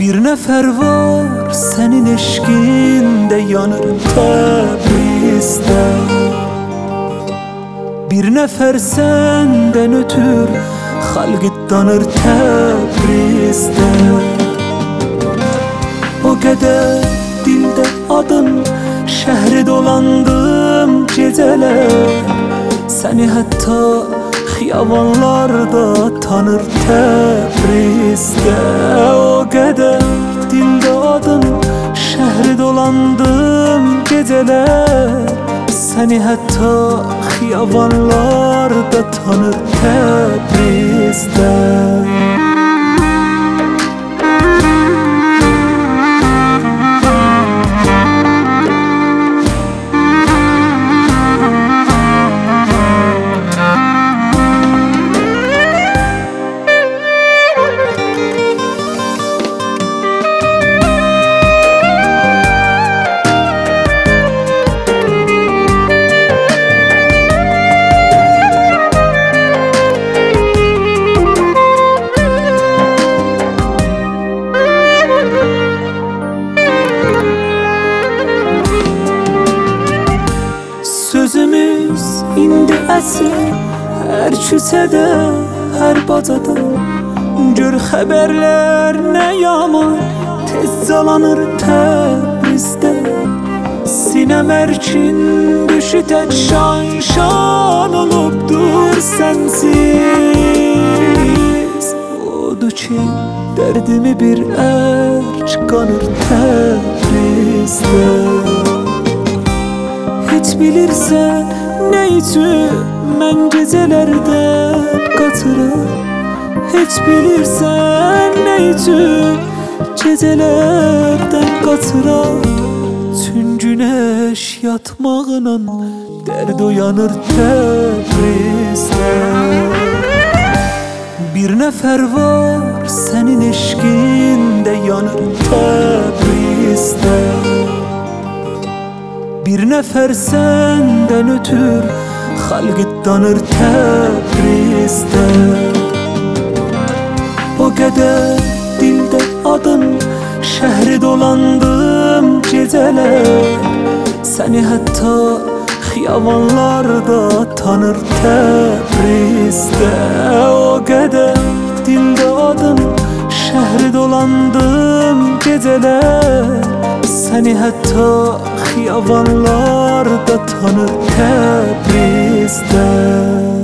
Bir nefer var senin eşkinde yanır Təbriz'de. Bir nefer senden ötür halk tanır Təbriz'de. O kadar dilde adın, şehri dolandım geceler. Seni hatta xiyavanlarda tanır Təbriz'de. O kadar dilde adın, şehri dolandım geceler. Seni hatta xiyavanlarda tanır Təbriz'de. Sözümüz indi əsir, hər küsədə, hər bacada. Gör xəbərlər nə yaman, tez calanır Təbrizdə. Sinəm ərkin düşü tək şan olubdur sənsiz. Odur ki, dərdimi bir ərk qanır Təbrizdə. Hiç bilirsen ne için mən gecelerde qatıram. Hiç bilirsen ne için gecelerden qatıram. Tün güneş yatmağına derd uyanır Təbriz'de. Bir nefer var senin eşkinde yanır Təbriz'de. Bir nefer senden ötür halk tanır Təbriz'de. O kadar dilde adın, şehri dolandım geceler. Seni hatta xiyavanlarda tanır Təbriz'de. O kadar dilde adın, şehri dolandım geceler. Seni hatta xiyavanlarda tanır Təbriz'de.